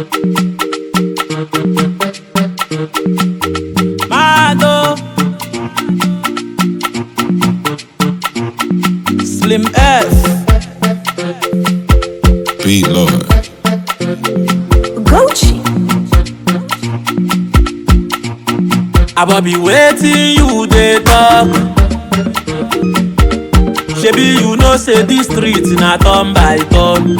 Mado Slim F Beat Lord Gucci. I be waiting you dey talk. Shebi you know say this street na turn by turn.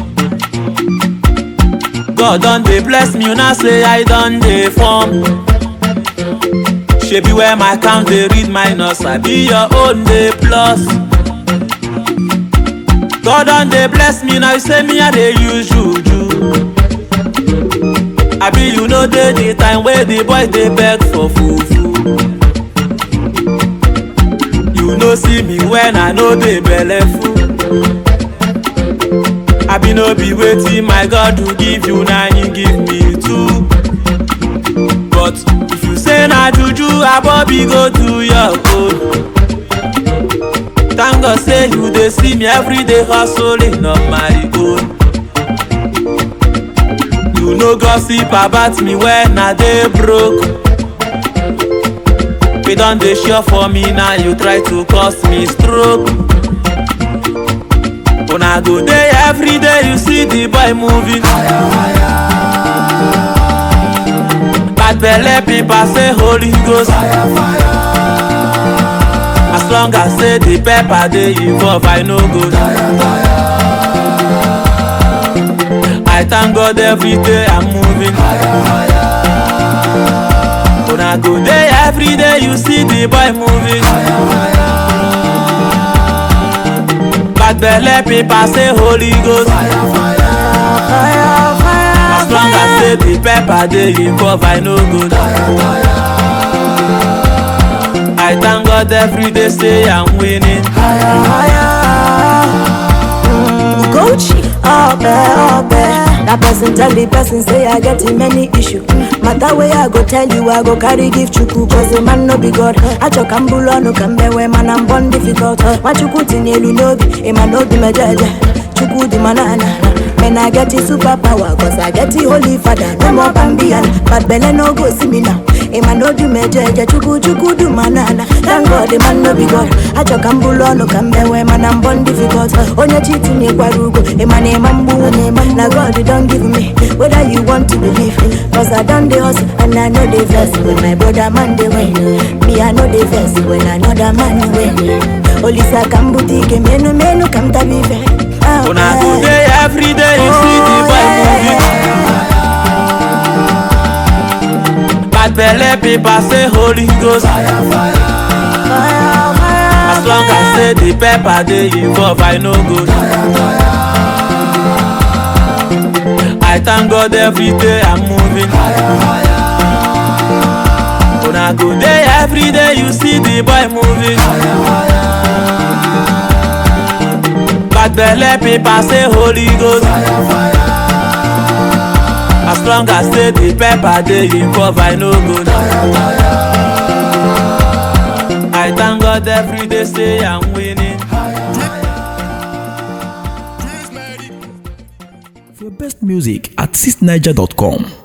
God don dey bless me, una say I don dey form. Shebi where my count dey read minus, I be your own dey plus. God don dey bless me, now you say me I dey use juju. Abi you know dey the time wey the boys dey beg for fufu. You no see me when I no dey belleful. Abi no be wetin my God to give you, na him give me too. But if you say na juju, Abobi go do your own. Thank God say you dey see me every day hustling on my own. You no gossip about me when I dey broke. We don dey sure for me, now you try to cause me stroke. Una go dey every day, you see the boy moving. Bad belle people say Holy Ghost. As long as say the pepper dey involve, I no go. I thank God every day I'm moving. Una go dey every day, you see the boy moving. Bad belle people say Holy Ghost. As long as say the pepper dey involve, I no go. I thank God every day, say I'm winning. Gucci, oh babe. That person tell the person say I get him many issue. Matter where I go tell you, I go carry give chuku. Cause the man no be God. I chok ambulo no kambe where man I'm born difficult. What you put in you no be, man no be my judge. Chuku di manana. When I get the superpower, cause I get the Holy Father. No more Bambian, but Bella no go see me now. Man no do me judge, chuku do manana. Thank God the man no be God. I chok ambulo no kambe where man I'm born difficult. Onye cheating ye kwarugo, man mambu. Now God you don't give me, whether you want to believe. Cause I done the hustle and I know the verse. When my brother man they win, me I know the verse. When another man win, Olisa kambutike menu kam tabive. Una go dey every day, you see the boy moving. Bad belle people say Holy Ghost. As long as say the pepper dey involve, I no go. I thank God every day I'm moving. Una go dey every day, you see the boy moving. Bad belle people say Holy Ghost. As long as say the pepper dey involve, I no go. I thank God every day, say I'm winning. For your best music at 6niger.com.